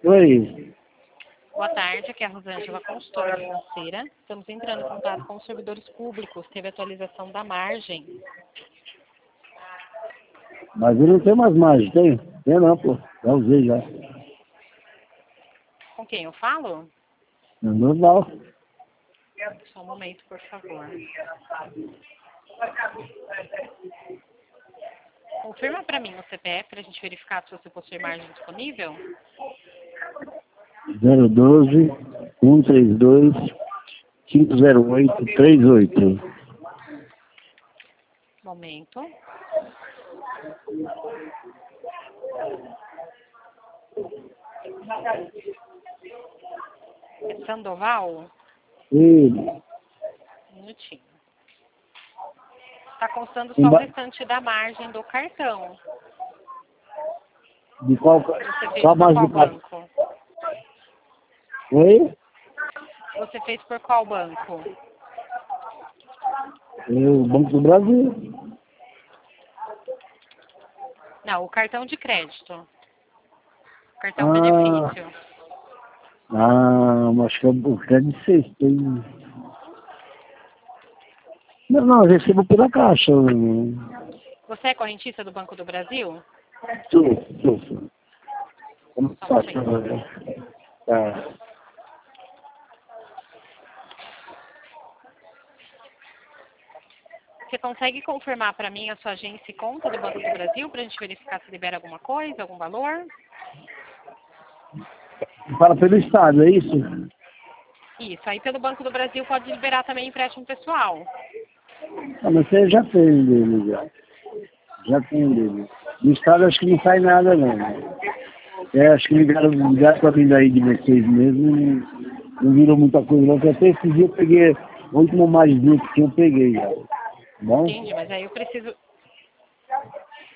Oi. Boa tarde, aqui é a Rosângela, consultora financeira. Estamos entrando em contato com os servidores públicos. Teve atualização da margem. Mas eu não tenho mais margem, tem? Tem não, pô. Já usei já. Com quem eu falo? É normal. Só um momento, por favor. Confirma para mim o CPF para a gente verificar se você possui margem disponível. 012 132 508 38. Momento. É Sandoval? E Um minutinho. Está constando só o restante da margem do cartão. de qual, Você fez qual por mais qual de banco? Oi? Você fez por qual banco? O Banco do Brasil. Não, o cartão de crédito. Cartão benefício. Acho que é o crédito 6. Tem... Não, eu recebo pela caixa. Você é correntista do Banco do Brasil? Sou. Como Só um faço? momento. Tá. Você consegue confirmar para mim a sua agência e conta do Banco do Brasil para a gente verificar se libera alguma coisa, algum valor? Fala pelo Estado, é isso? Isso, aí pelo Banco do Brasil pode liberar também empréstimo pessoal. Mas você já tem dele, já. Já tem dele. Do Estado acho que não sai nada, não. Acho que ligaram pra mim daí de vocês mesmo e não virou muita coisa, não. Porque até esse dia eu peguei, o último mais que eu peguei já. Tá bom? Entendi, mas aí eu preciso...